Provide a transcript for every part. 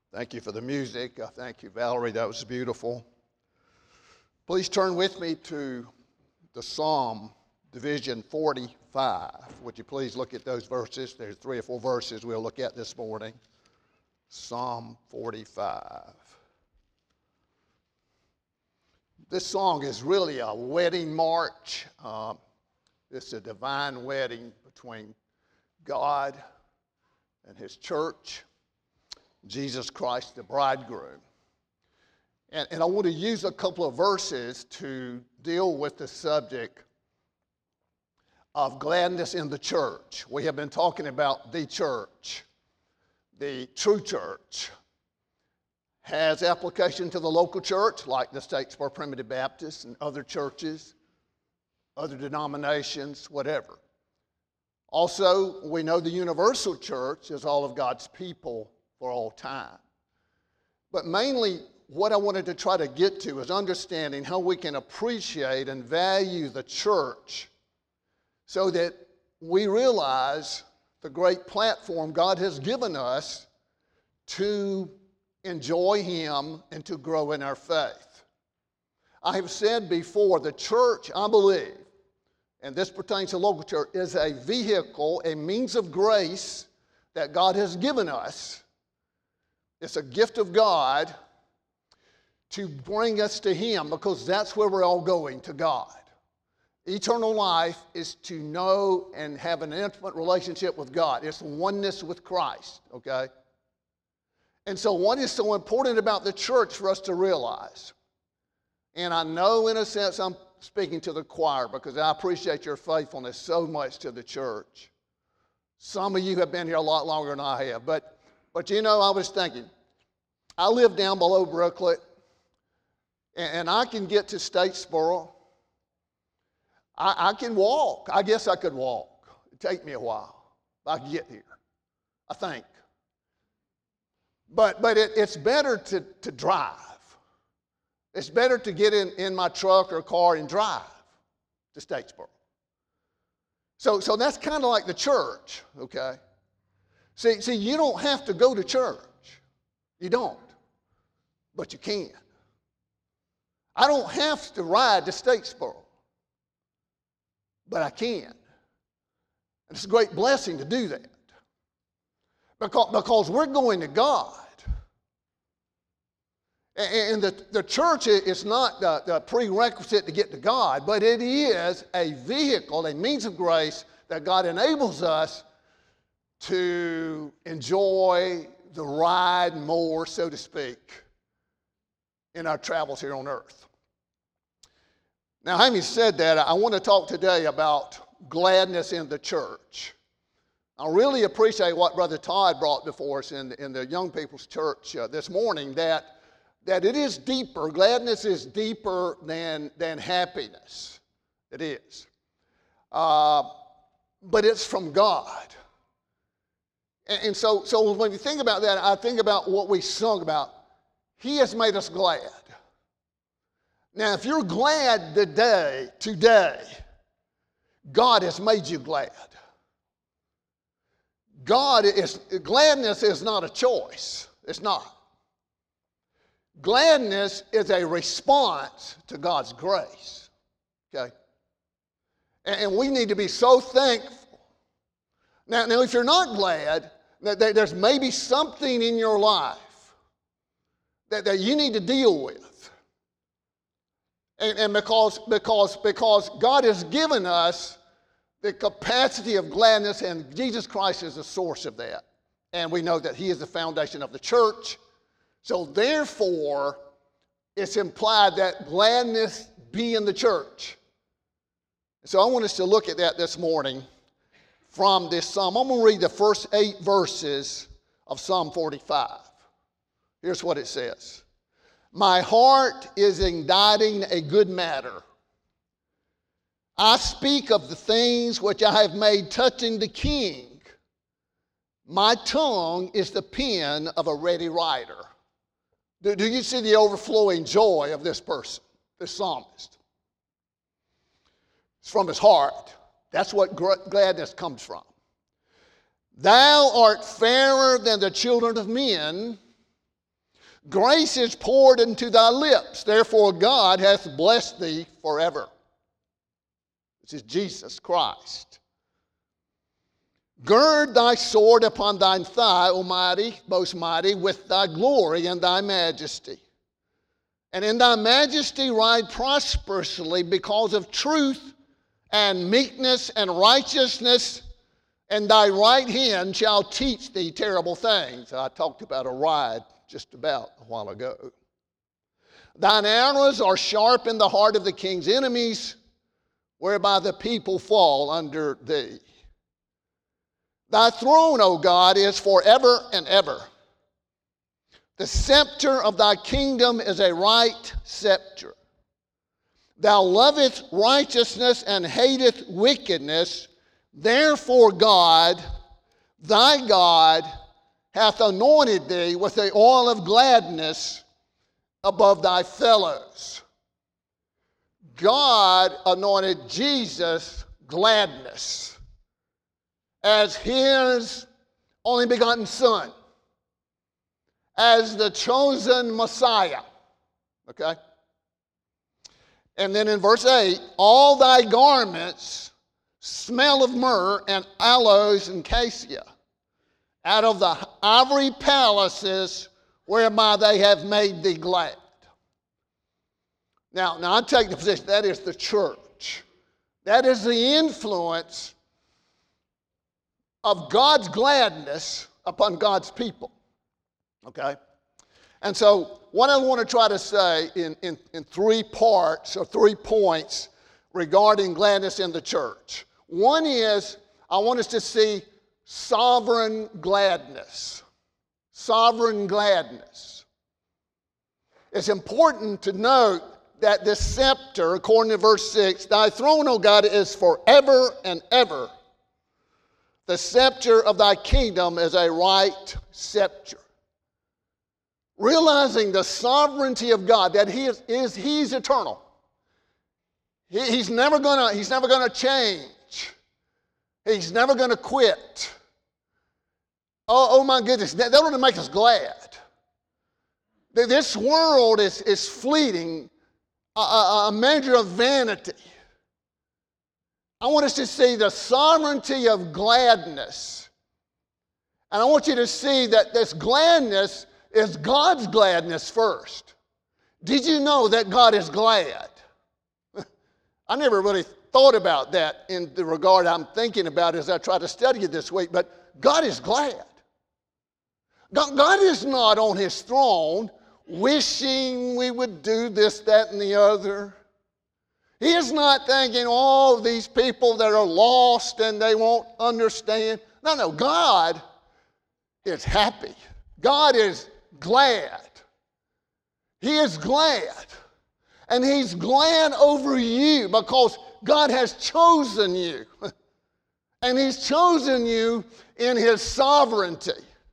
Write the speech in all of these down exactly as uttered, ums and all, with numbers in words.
Thank you for the music. Uh, thank you, Valerie. That was beautiful. Please turn with me to the Psalm Division forty-five. Would you please look at those verses? There's three or four verses we'll look at this morning. Psalm forty-five. This song is really a wedding march. Uh, it's a divine wedding between God and His church, Jesus Christ, the bridegroom. And, and I want to use a couple of verses to deal with the subject of gladness in the church. We have been talking about the church. The true church has application to the local church, like the Statesboro Primitive Baptist and other churches, other denominations, whatever. Also, we know the universal church is all of God's people for all time. But mainly, what I wanted to try to get to is understanding how we can appreciate and value the church so that we realize the great platform God has given us to enjoy Him and to grow in our faith. I have said before, the church, I believe, and this pertains to local church, is a vehicle, a means of grace that God has given us. It's a gift of God to bring us to Him, because that's where we're all going, to God. Eternal life is to know and have an intimate relationship with God. It's oneness with Christ, okay? And so what is so important about the church for us to realize? And I know in a sense I'm speaking to the choir because I appreciate your faithfulness so much to the church. Some of you have been here a lot longer than I have. But, but you know, I was thinking, I live down below Brooklet, and, and I can get to Statesboro. I, I can walk. I guess I could walk. It'd take me a while. I could get here, I think. But, but it, it's better to, to drive. It's better to get in, in my truck or car and drive to Statesboro. So, so that's kind of like the church, okay? See, see, you don't have to go to church. You don't. But you can. I don't have to ride to Statesboro. But I can. And it's a great blessing to do that. Because, because we're going to God. And the, the church is not the, the prerequisite to get to God, but it is a vehicle, a means of grace that God enables us to enjoy the ride more, so to speak, in our travels here on earth. Now, having said that, I want to talk today about gladness in the church. I really appreciate what Brother Todd brought before us in the, in the young people's church uh, this morning, that, that it is deeper. Gladness is deeper than, than happiness. It is. Uh, but it's from God. And, and so, so when you think about that, I think about what we sung about. He has made us glad. Now, if you're glad today, today, God has made you glad. God is, gladness is not a choice. It's not. Gladness is a response to God's grace. Okay? And, and we need to be so thankful. Now, now if you're not glad, there's maybe something in your life that, that you need to deal with. And, and because, because, because God has given us the capacity of gladness, and Jesus Christ is the source of that. And we know that He is the foundation of the church. So therefore, it's implied that gladness be in the church. So I want us to look at that this morning from this psalm. I'm going to read the first eight verses of Psalm forty-five. Here's what it says. My heart is inditing a good matter. I speak of the things which I have made touching the king. My tongue is the pen of a ready writer. Do, do you see the overflowing joy of this person, this psalmist? It's from his heart. That's what gladness comes from. Thou art fairer than the children of men. Grace is poured into thy lips. Therefore God hath blessed thee forever. This is Jesus Christ. Gird thy sword upon thine thigh, O mighty, most mighty, with thy glory and thy majesty. And in thy majesty ride prosperously because of truth and meekness and righteousness, and thy right hand shall teach thee terrible things. I talked about a ride just about a while ago. Thine arrows are sharp in the heart of the king's enemies, whereby the people fall under thee. Thy throne, O God, is forever and ever. The scepter of thy kingdom is a right scepter. Thou lovest righteousness and hateth wickedness. Therefore God, thy God, hath anointed thee with the oil of gladness above thy fellows. God anointed Jesus gladness as his only begotten Son, as the chosen Messiah. Okay? And then in verse eight, all thy garments smell of myrrh and aloes and cassia, out of the ivory palaces whereby they have made thee glad. Now, now I take the position that is the church. That is the influence of God's gladness upon God's people. Okay? And so what I want to try to say in, in, in three parts or three points regarding gladness in the church. One is I want us to see sovereign gladness. Sovereign gladness. It's important to note that this scepter, according to verse six, thy throne, O God, is forever and ever. The scepter of thy kingdom is a right scepter. Realizing the sovereignty of God, that He is, is He's eternal. He, he's never gonna, He's never gonna change. He's never gonna quit. Oh, oh my goodness, that, that ought to make us glad. This world is, is fleeting, a, a, a measure of vanity. I want us to see the sovereignty of gladness. And I want you to see that this gladness is God's gladness first. Did you know that God is glad? I never really thought about that in the regard I'm thinking about as I try to study it this week, but God is glad. God, God is not on his throne wishing we would do this, that, and the other. He is not thinking, oh, these people that are lost and they won't understand. No, no, God is happy. God is glad. He is glad. And he's glad over you because God has chosen you. And he's chosen you in his sovereignty.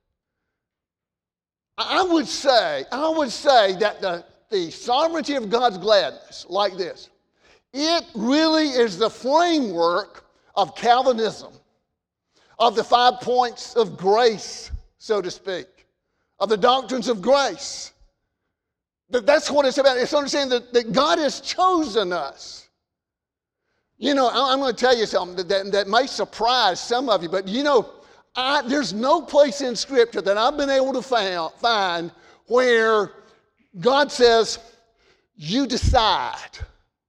I would say, I would say that the, the sovereignty of God's gladness, like this, it really is the framework of Calvinism, of the five points of grace, so to speak, of the doctrines of grace. That's what it's about. It's understanding that, that God has chosen us. You know, I'm going to tell you something that, that, that may surprise some of you, but you know, I, there's no place in Scripture that I've been able to found, find where God says, you decide.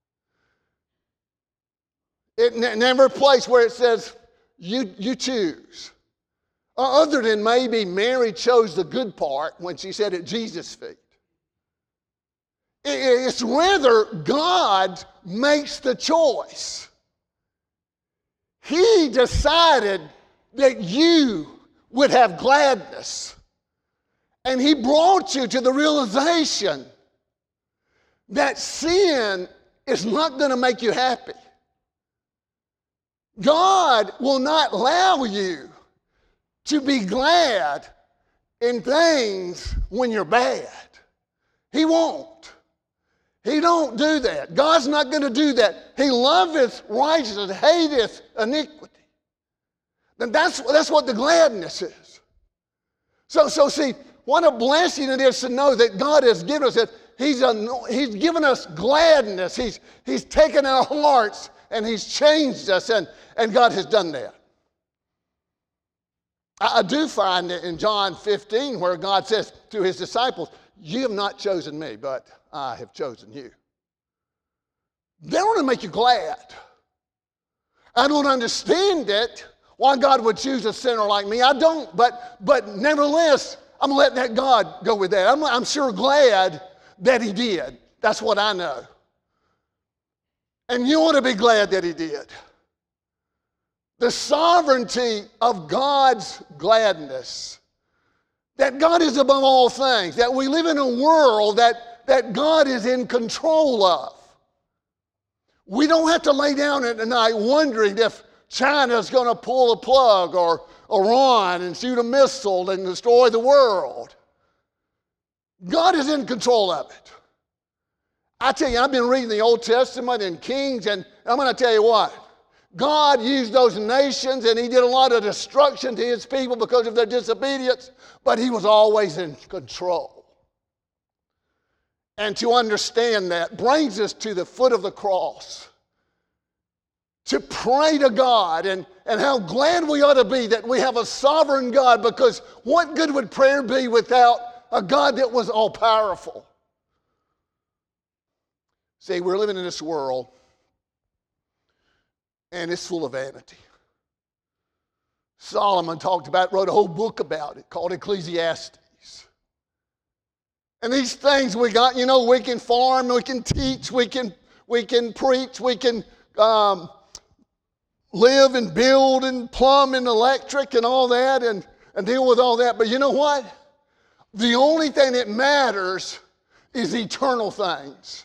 It never a place where it says, you, you choose. Other than maybe Mary chose the good part when she said at Jesus' feet. It's rather God makes the choice. He decided that you would have gladness. And he brought you to the realization that sin is not going to make you happy. God will not allow you to be glad in things when you're bad. He won't. He don't do that. God's not going to do that. He loveth righteousness, hateth iniquity. Then that's, that's what the gladness is. So, so see, what a blessing it is to know that God has given us it. He's, a, he's given us gladness. He's, he's taken our hearts and He's changed us, and, and God has done that. I, I do find that in John fifteen where God says to His disciples, you have not chosen me, but I have chosen you. That ought to make you glad. I don't understand it, why God would choose a sinner like me. I don't, but, but nevertheless, I'm letting that God go with that. I'm, I'm sure glad that He did. That's what I know. And you ought to be glad that He did. The sovereignty of God's gladness, that God is above all things, that we live in a world that, that God is in control of. We don't have to lay down at night wondering if China's going to pull a plug or Iran and shoot a missile and destroy the world. God is in control of it. I tell you, I've been reading the Old Testament and Kings, and I'm going to tell you what. God used those nations, and He did a lot of destruction to His people because of their disobedience, but He was always in control. And to understand that brings us to the foot of the cross, to pray to God, and, and how glad we ought to be that we have a sovereign God, because what good would prayer be without a God that was all-powerful? See, we're living in this world, and it's full of vanity. Solomon talked about it, wrote a whole book about it called Ecclesiastes. And these things we got, you know, we can farm, we can teach, we can, we can preach, we can um, live and build and plumb and electric and all that and, and deal with all that. But you know what? The only thing that matters is eternal things.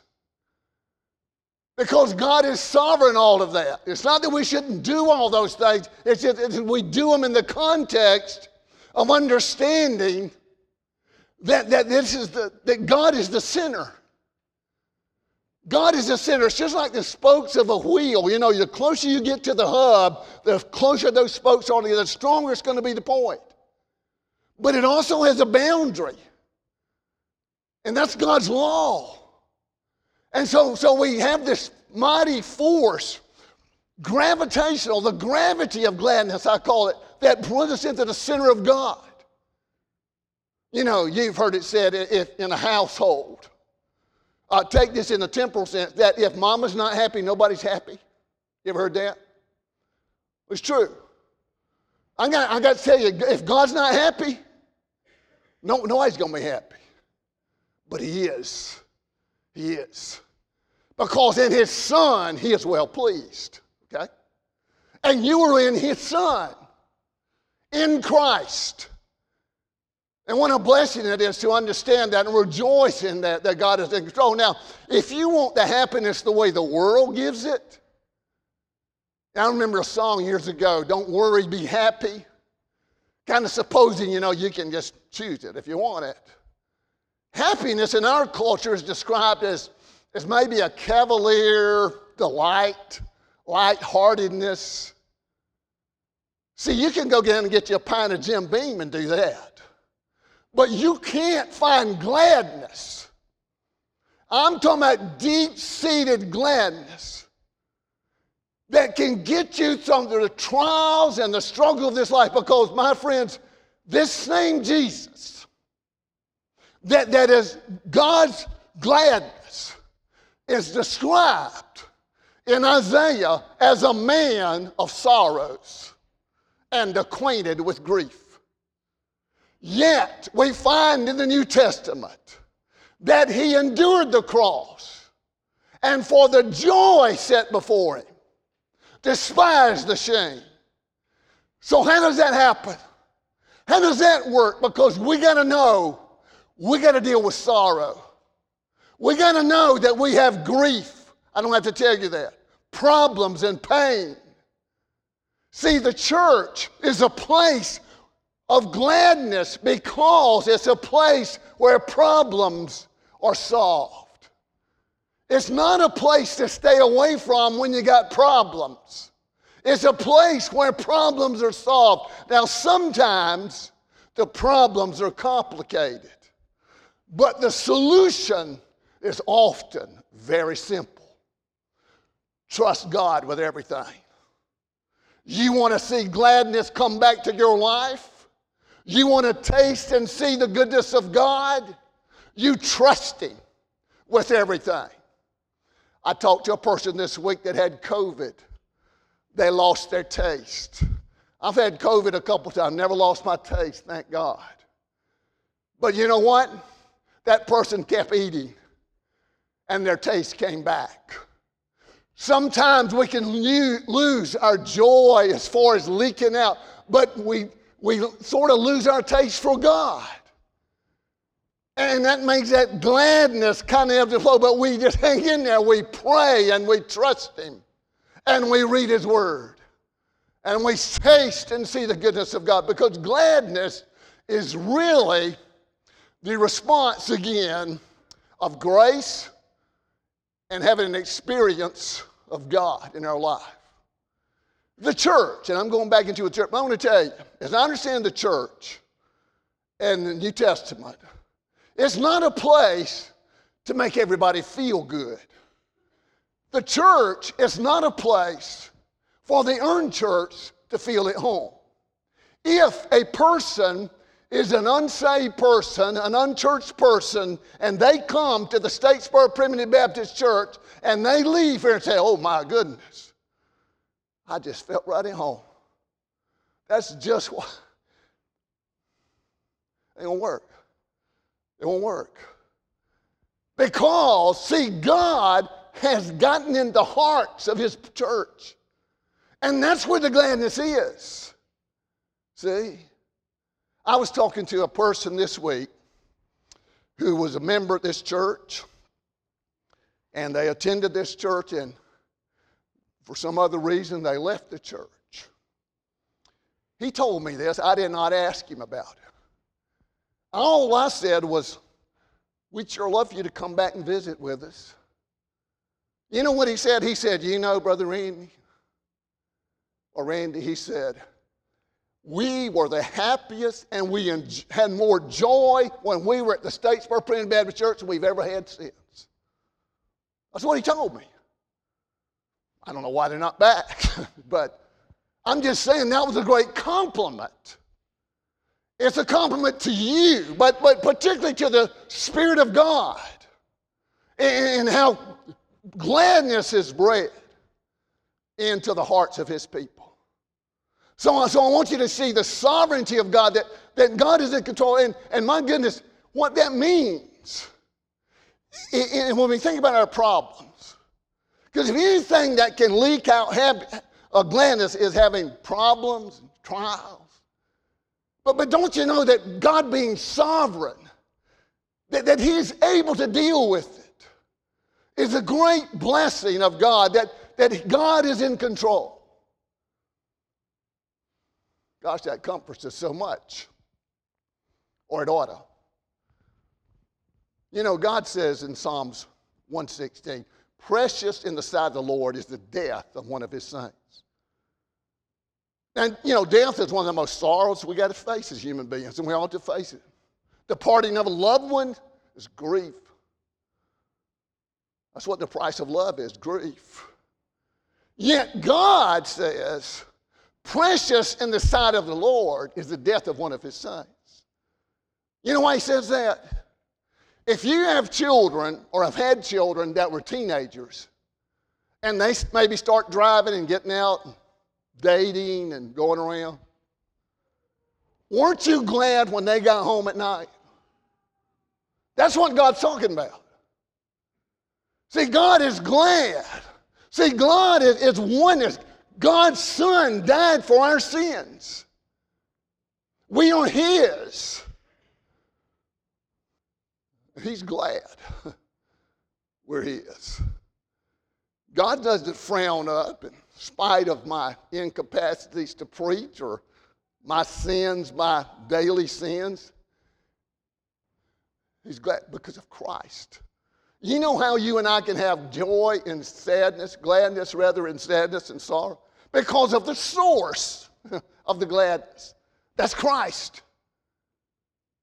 Because God is sovereign all of that. It's not that we shouldn't do all those things. It's just that we do them in the context of understanding that, that, this is the, that God is the center. God is the center. It's just like the spokes of a wheel. You know, the closer you get to the hub, the closer those spokes are, the stronger it's going to be the point. But it also has a boundary. And that's God's law. And so, so we have this mighty force, gravitational, the gravity of gladness, I call it, that brings us into the center of God. You know, you've heard it said if in a household, uh, take this in a temporal sense, that if mama's not happy, nobody's happy. You ever heard that? It's true. I got, I got to tell you, if God's not happy, no, nobody's going to be happy. But He is. He is. Because in His Son, He is well pleased. Okay? And you are in His Son, in Christ. And what a blessing it is to understand that and rejoice in that, that God is in control. Now, if you want the happiness the way the world gives it, I remember a song years ago, "Don't Worry, Be Happy," kind of supposing, you know, you can just choose it if you want it. Happiness in our culture is described as, as maybe a cavalier delight, lightheartedness. See, you can go down and get you a pint of Jim Beam and do that. But you can't find gladness. I'm talking about deep-seated gladness that can get you through the trials and the struggle of this life. Because, my friends, this same Jesus, that, that is God's gladness, is described in Isaiah as a man of sorrows and acquainted with grief. Yet we find in the New Testament that He endured the cross and for the joy set before Him, despised the shame. So how does that happen? How does that work? Because we got to know, we got to deal with sorrow. We got to know that we have grief. I don't have to tell you that. Problems and pain. See, the church is a place of gladness because it's a place where problems are solved. It's not a place to stay away from when you got problems. It's a place where problems are solved. Now, sometimes The problems are complicated. But the solution is often very simple. Trust God with everything. You want to see gladness come back to your life? You want to taste and see the goodness of God? You trust Him with everything. I talked to a person this week that had COVID. They lost their taste. I've had COVID a couple times, never lost my taste, thank God. But you know what? That person kept eating, and their taste came back. Sometimes we can lose our joy as far as leaking out, but we, we sort of lose our taste for God. And that makes that gladness kind of ebb and flow, but we just hang in there. We pray and we trust Him, and we read His Word, and we taste and see the goodness of God, because gladness is really the response, again, of grace and having an experience of God in our life. The church, and I'm going back into a church, but I want to tell you, as I understand the church and the New Testament, it's not a place to make everybody feel good. The church is not a place for the unchurched to feel at home. If a person is an unsaved person, an unchurched person, and they come to the Statesboro Primitive Baptist Church and they leave here and say, oh my goodness, I just felt right at home. That's just what, it won't work. It won't work. Because, see, God has gotten in the hearts of His church. And that's where the gladness is. See? I was talking to a person this week who was a member of this church, and they attended this church, and for some other reason they left the church. He told me this. I did not ask him about it. All I said was, we'd sure love for you to come back and visit with us. You know what he said? He said, you know, Brother Randy, or Randy, he said, we were the happiest and we had more joy when we were at the Statesboro Primitive Baptist Church than we've ever had since. That's what he told me. I don't know why they're not back, but I'm just saying that was a great compliment. It's a compliment to you, but, but particularly to the Spirit of God, and how gladness is bred into the hearts of His people. So, so I want you to see the sovereignty of God, that, that God is in control. And, and my goodness, what that means, and when we think about our problems, because if anything that can leak out have, a gladness is having problems and trials. But, but don't you know that God being sovereign, that, that He's able to deal with it, is a great blessing of God, that, that God is in control. Gosh, that comforts us so much. Or it ought to. You know, God says in Psalms one sixteen, precious in the sight of the Lord is the death of one of His saints. And, you know, death is one of the most sorrows we got to face as human beings, and we ought to face it. The parting of a loved one is grief. That's what the price of love is, grief. Yet God says, precious in the sight of the Lord is the death of one of His saints. You know why He says that? If you have children or have had children that were teenagers, and they maybe start driving and getting out, and dating and going around, weren't you glad when they got home at night? That's what God's talking about. See, God is glad. See, God is, is oneness. God's Son died for our sins. We are His. He's glad we're His. God doesn't frown up in spite of my incapacities to preach or my sins, my daily sins. He's glad because of Christ. You know how you and I can have joy in sadness, gladness rather in sadness and sorrow? Because of the source of the gladness. That's Christ.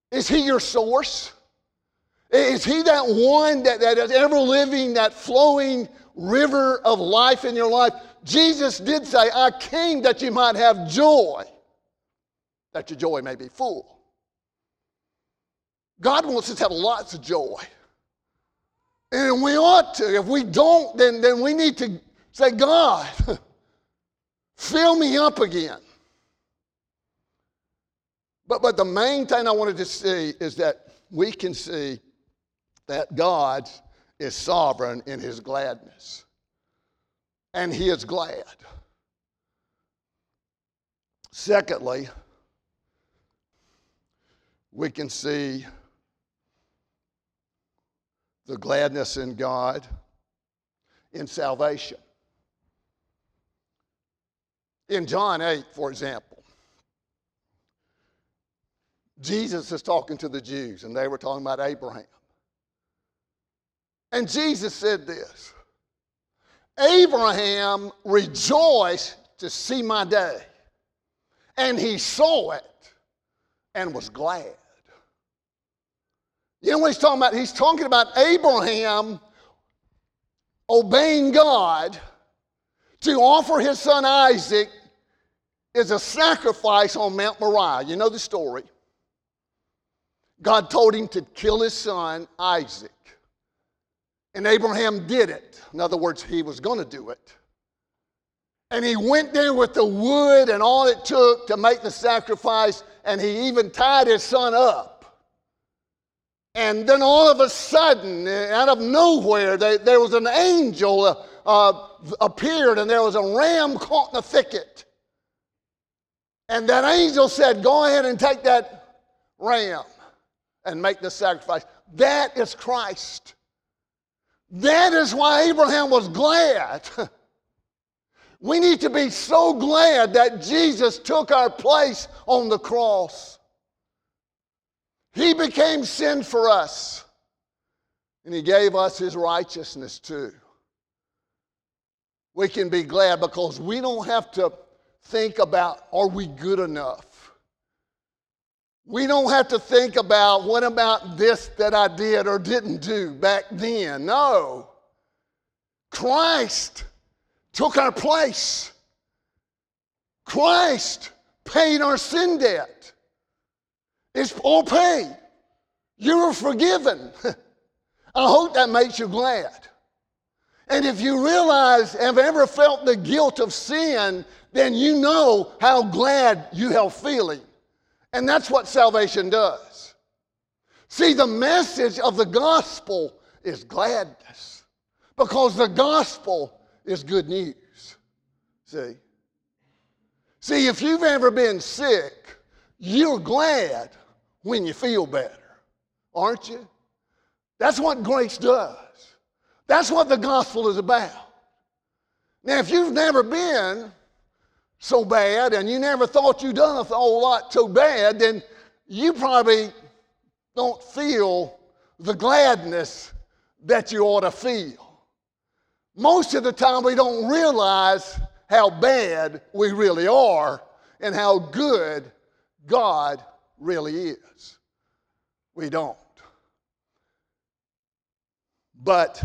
Is he your source? Is he that one that, that is ever living, that flowing river of life in your life? Jesus did say, I came that you might have joy, that your joy may be full. God wants us to have lots of joy. And we ought to. If we don't, then, then we need to say, God, fill me up again. But, but the main thing I wanted to see is that we can see that God is sovereign in his gladness. And he is glad. Secondly, we can see the gladness in God in salvation. In John eight, for example, Jesus is talking to the Jews, and they were talking about Abraham. And Jesus said this, Abraham rejoiced to see my day, and he saw it and was glad. You know what he's talking about? He's talking about Abraham obeying God to offer his son Isaac as a sacrifice on Mount Moriah. You know the story. God told him to kill his son Isaac. And Abraham did it. In other words, he was going to do it. And he went there with the wood and all it took to make the sacrifice, and he even tied his son up. And then all of a sudden, out of nowhere, they, there was an angel uh, uh, appeared, and there was a ram caught in the thicket. And that angel said, go ahead and take that ram and make the sacrifice. That is Christ. That is why Abraham was glad. We need to be so glad that Jesus took our place on the cross. He became sin for us, and he gave us his righteousness too. We can be glad because we don't have to think about, are we good enough? We don't have to think about, what about this that I did or didn't do back then? No. Christ took our place. Christ paid our sin debt. It's all paid. You were forgiven. I hope that makes you glad. And if you realize, have ever felt the guilt of sin, then you know how glad you have feeling. And that's what salvation does. See, the message of the gospel is gladness, because the gospel is good news. See? See, if you've ever been sick, you're glad when you feel better, aren't you? That's what grace does. That's what the gospel is about. Now, if you've never been so bad and you never thought you'd done a whole lot so bad, then you probably don't feel the gladness that you ought to feel. Most of the time, we don't realize how bad we really are and how good God really is. We don't. But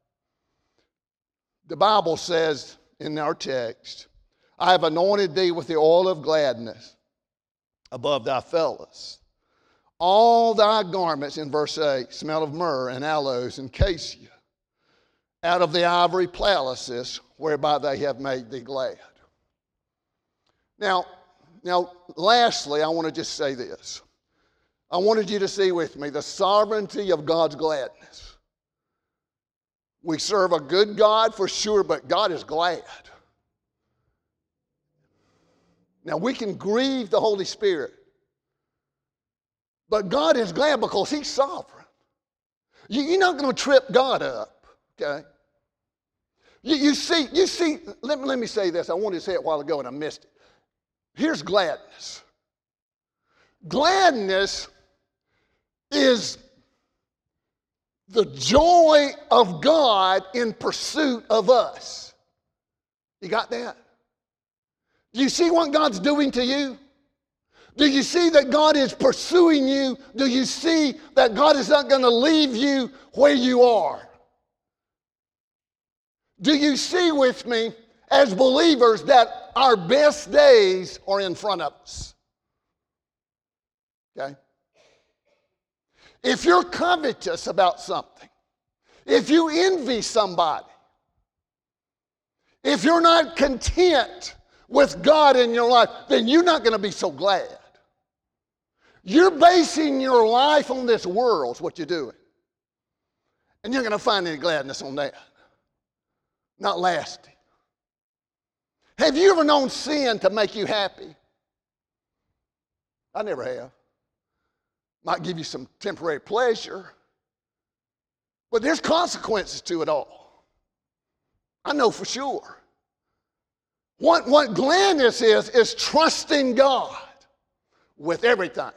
the Bible says in our text, I have anointed thee with the oil of gladness above thy fellows. All thy garments, in verse eight, smell of myrrh and aloes and cassia, out of the ivory palaces whereby they have made thee glad. Now, now, lastly, I want to just say this. I wanted you to see with me the sovereignty of God's gladness. We serve a good God for sure, but God is glad. Now, we can grieve the Holy Spirit, but God is glad because he's sovereign. You, you're not going to trip God up, okay? You, you see, you see. Let me, let me say this. I wanted to say it a while ago and I missed it. Here's gladness. Gladness is the joy of God in pursuit of us. You got that? Do you see what God's doing to you? Do you see that God is pursuing you? Do you see that God is not going to leave you where you are? Do you see with me as believers that our best days are in front of us? Okay? If you're covetous about something, if you envy somebody, if you're not content with God in your life, then you're not going to be so glad. You're basing your life on this world, is what you're doing. And you're going to find any gladness on that. Not lasting. Have you ever known sin to make you happy? I never have. Might give you some temporary pleasure, but there's consequences to it all. I know for sure. What, what gladness is, is trusting God with everything.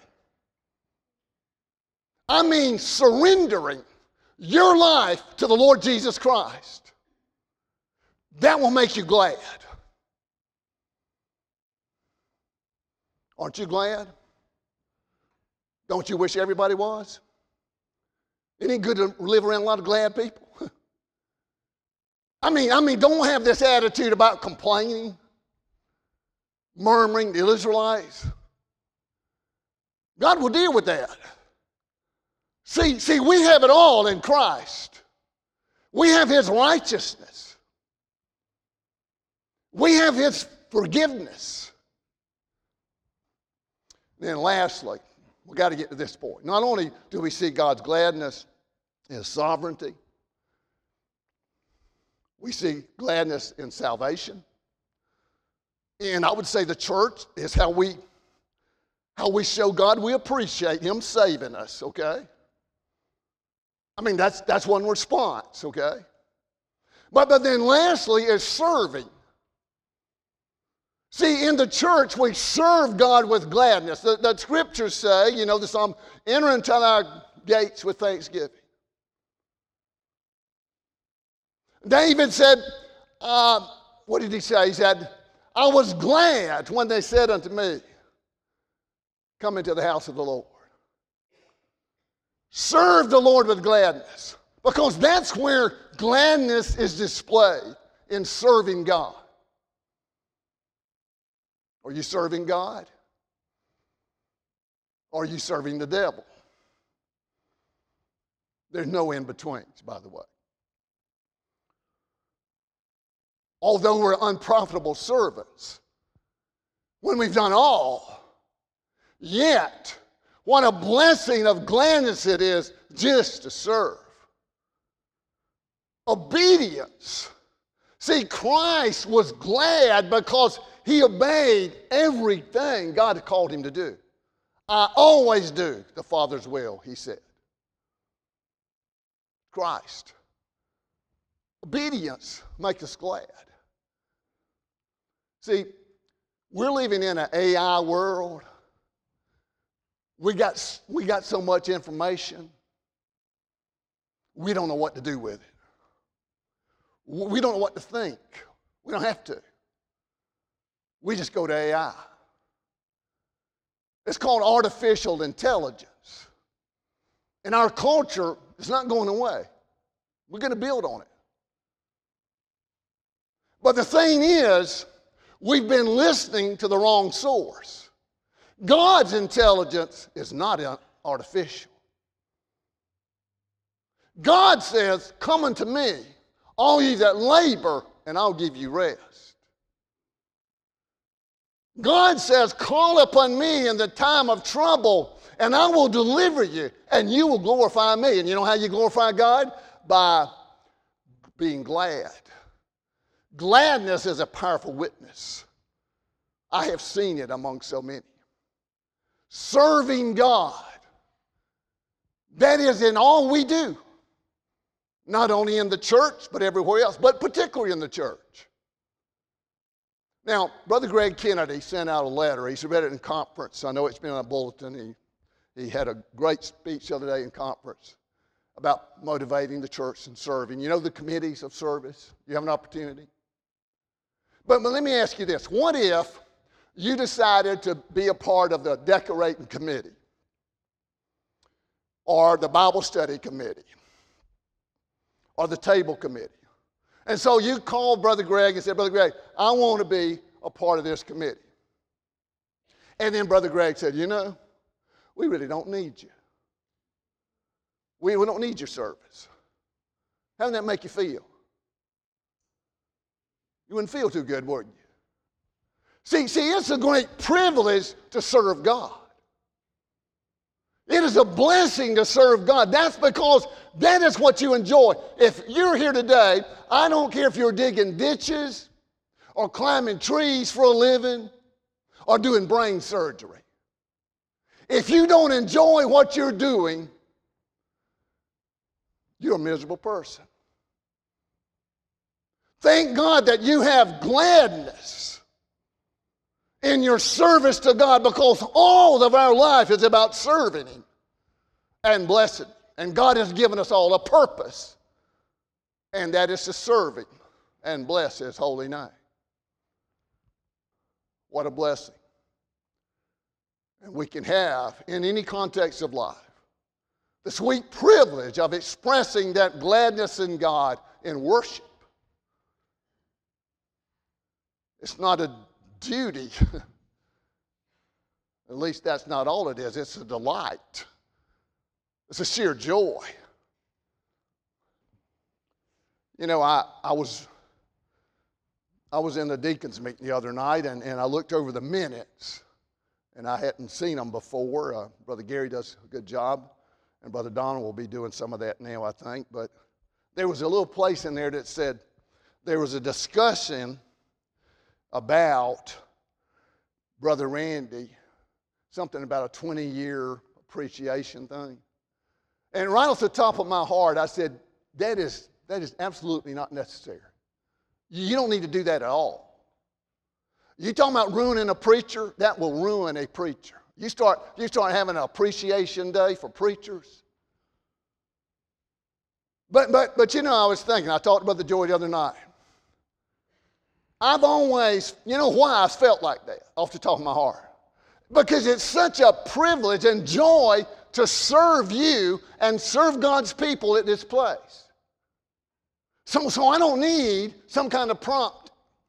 I mean surrendering your life to the Lord Jesus Christ. That will make you glad. Aren't you glad? Don't you wish everybody was? It ain't good to live around a lot of glad people. I mean, I mean, don't have this attitude about complaining, murmuring, the Israelites. God will deal with that. See, see, we have it all in Christ. We have His righteousness. We have His forgiveness. Then lastly, we've got to get to this point. Not only do we see God's gladness, His sovereignty, we see gladness in salvation. And I would say the church is how we, how we show God we appreciate Him saving us, okay? I mean, that's, that's one response, okay? But, but then lastly is serving. See, in the church, we serve God with gladness. The, the scriptures say, you know, the psalm, enter into our gates with thanksgiving. David said, uh, what did he say? He said, I was glad when they said unto me, come into the house of the Lord. Serve the Lord with gladness, because that's where gladness is displayed, in serving God. Are you serving God? Or are you serving the devil? There's no in-betweens, by the way. Although we're unprofitable servants, when we've done all, yet what a blessing of gladness it is just to serve. Obedience. See, Christ was glad because He obeyed everything God called Him to do. I always do the Father's will, He said. Christ. Obedience makes us glad. See, we're living in an A I world. We got, we got so much information, we don't know what to do with it. We don't know what to think. We don't have to. We just go to A I. It's called artificial intelligence. And our culture is not going away. We're going to build on it. But the thing is, we've been listening to the wrong source. God's intelligence is not artificial. God says, come unto me, all ye that labor, and I'll give you rest. God says, call upon me in the time of trouble, and I will deliver you, and you will glorify me. And you know how you glorify God? By being glad. Gladness is a powerful witness. I have seen it among so many. Serving God. That is in all we do. Not only in the church, but everywhere else, but particularly in the church. Now, Brother Greg Kennedy sent out a letter. He read it in conference. I know it's been on a bulletin. He, he had a great speech the other day in conference about motivating the church and serving. You know the committees of service? You have an opportunity. But, but let me ask you this. What if you decided to be a part of the decorating committee or the Bible study committee or the table committee. And so you called Brother Greg and said, Brother Greg, I want to be a part of this committee. And then Brother Greg said, you know, we really don't need you. We, we don't need your service. How did that make you feel? You wouldn't feel too good, would you? See, see, it's a great privilege to serve God. It is a blessing to serve God. That's because that is what you enjoy. If you're here today, I don't care if you're digging ditches or climbing trees for a living or doing brain surgery. If you don't enjoy what you're doing, you're a miserable person. Thank God that you have gladness in your service to God, because all of our life is about serving Him and blessing. And God has given us all a purpose, and that is to serve Him and bless His holy name. What a blessing. And we can have in any context of life the sweet privilege of expressing that gladness in God in worship. It's not a duty. At least that's not all it is. It's a delight. It's a sheer joy. You know, I, I was I was in the deacons meeting the other night, and, and I looked over the minutes, and I hadn't seen them before. Uh, Brother Gary does a good job, and Brother Donald will be doing some of that now, I think. But there was a little place in there that said there was a discussion about Brother Randy, something about a twenty-year appreciation thing. And right off the top of my heart, I said, that is, that is absolutely not necessary. You don't need to do that at all. You talking about ruining a preacher? That will ruin a preacher. You start, you start having an appreciation day for preachers. But, but, but you know, I was thinking, I talked about the Joy the other night. I've always, you know why I felt like that off the top of my heart? Because it's such a privilege and joy to serve you and serve God's people at this place. So, so I don't need some kind of prompt.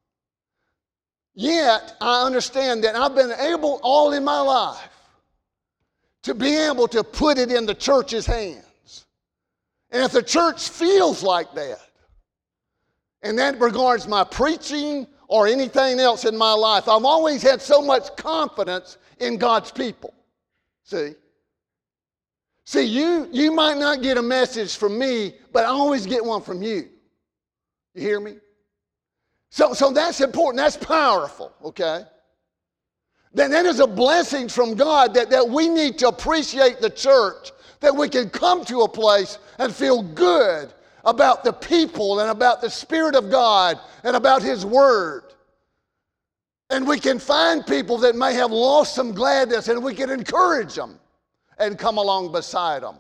Yet, I understand that I've been able all in my life to be able to put it in the church's hands. And if the church feels like that, and that regards my preaching or anything else in my life, I've always had so much confidence in God's people. See? See, you, you might not get a message from me, but I always get one from you. You hear me? So, so that's important. That's powerful, okay? Then that is a blessing from God that, that we need to appreciate the church, that we can come to a place and feel good about the people and about the Spirit of God and about His Word. And we can find people that may have lost some gladness, and we can encourage them and come along beside them.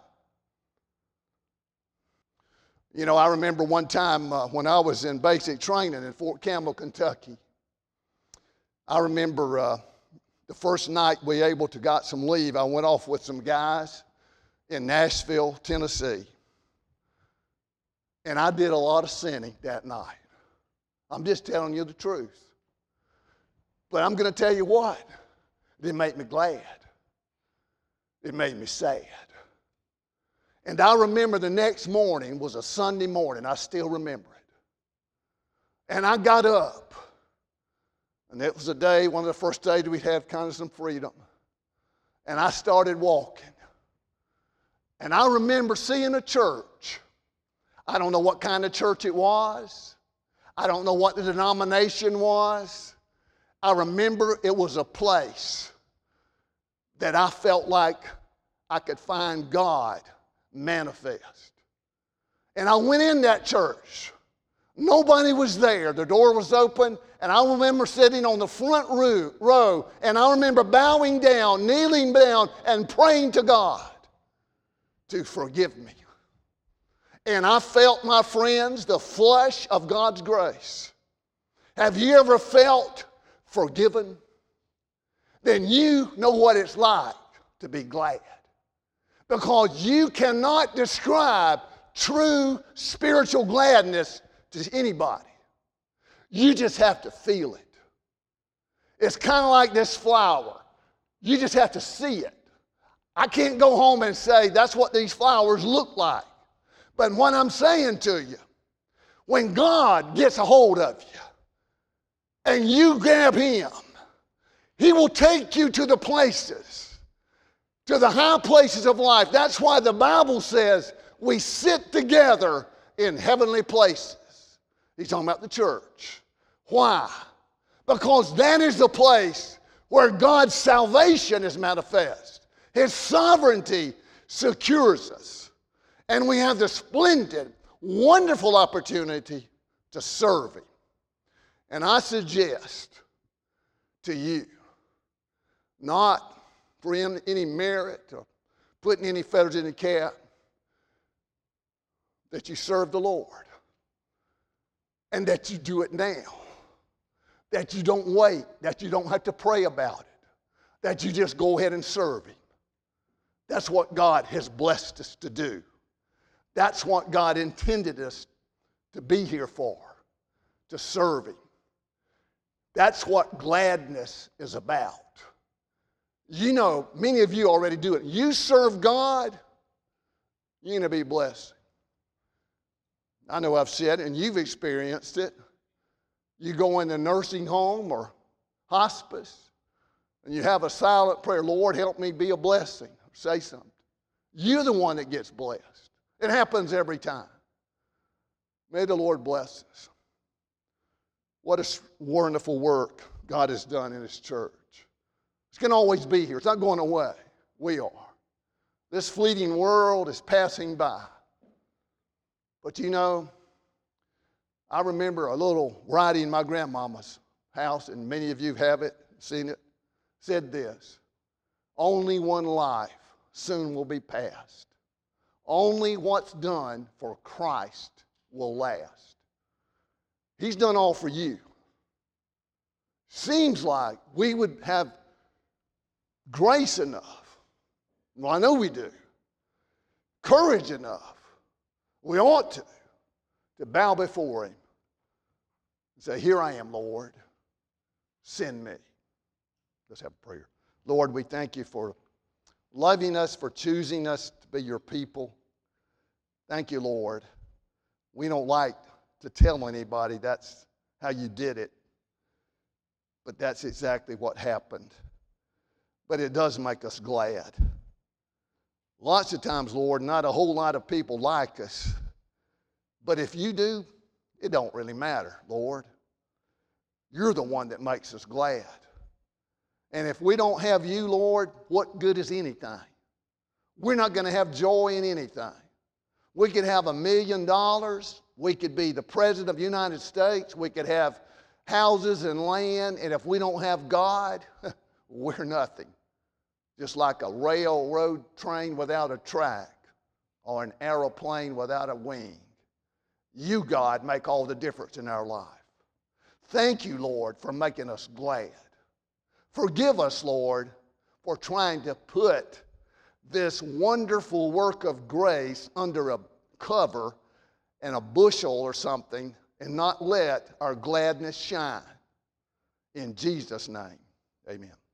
You know, I remember one time uh, when I was in basic training in Fort Campbell, Kentucky. I remember uh, the first night we were able to got some leave, I went off with some guys in Nashville, Tennessee. And I did a lot of sinning that night. I'm just telling you the truth. But I'm going to tell you what, it didn't make me glad. It made me sad. And I remember the next morning was a Sunday morning. I still remember it. And I got up. And it was a day, one of the first days we'd had kind of some freedom. And I started walking. And I remember seeing a church. I don't know what kind of church it was. I don't know what the denomination was. I remember it was a place that I felt like I could find God manifest. And I went in that church. Nobody was there. The door was open, and I remember sitting on the front row, and I remember bowing down, kneeling down, and praying to God to forgive me. And I felt, my friends, the flush of God's grace. Have you ever felt forgiven? then you know what it's like to be glad. Because you cannot describe true spiritual gladness to anybody. You just have to feel it. It's kind of like this flower. You just have to see it. I can't go home and say that's what these flowers look like. But what I'm saying to you, when God gets a hold of you and you grab him, he will take you to the places, to the high places of life. That's why the Bible says we sit together in heavenly places. He's talking about the church. Why? Because that is the place where God's salvation is manifest. His sovereignty secures us. And we have the splendid, wonderful opportunity to serve him. And I suggest to you, not for any merit or putting any feathers in the cap, that you serve the Lord and that you do it now, that you don't wait, that you don't have to pray about it, that you just go ahead and serve him. That's what God has blessed us to do. That's what God intended us to be here for, to serve him. That's what gladness is about. You know, many of you already do it. You serve God, you're going to be blessed. I know I've said it, and you've experienced it. You go in a nursing home or hospice, and you have a silent prayer, Lord, help me be a blessing. Say something. You're the one that gets blessed. It happens every time. May the Lord bless us. What a wonderful work God has done in his church. It's going to always be here. It's not going away. We are. This fleeting world is passing by. But you know, I remember a little writing in my grandmama's house, and many of you have it, seen it, said this: only one life soon will be past. Only what's done for Christ will last. He's done all for you. Seems like we would have grace enough. Well, I know we do. Courage enough. We ought to, to bow before him and say, here I am, Lord. Send me. Let's have a prayer. Lord, we thank you for loving us, for choosing us to be your people. Thank you, Lord. We don't like to tell anybody that's how you did it, but that's exactly what happened. But it does make us glad. Lots of times, Lord, not a whole lot of people like us, but if you do, it don't really matter, Lord. You're the one that makes us glad. And if we don't have you, Lord, what good is anything? We're not going to have joy in anything. We could have a million dollars. We could be the president of the United States. We could have houses and land. And if we don't have God, we're nothing. Just like a railroad train without a track or an aeroplane without a wing. You, God, make all the difference in our life. Thank you, Lord, for making us glad. Forgive us, Lord, for trying to put this wonderful work of grace under a cover and a bushel or something and not let our gladness shine. In Jesus' name, amen.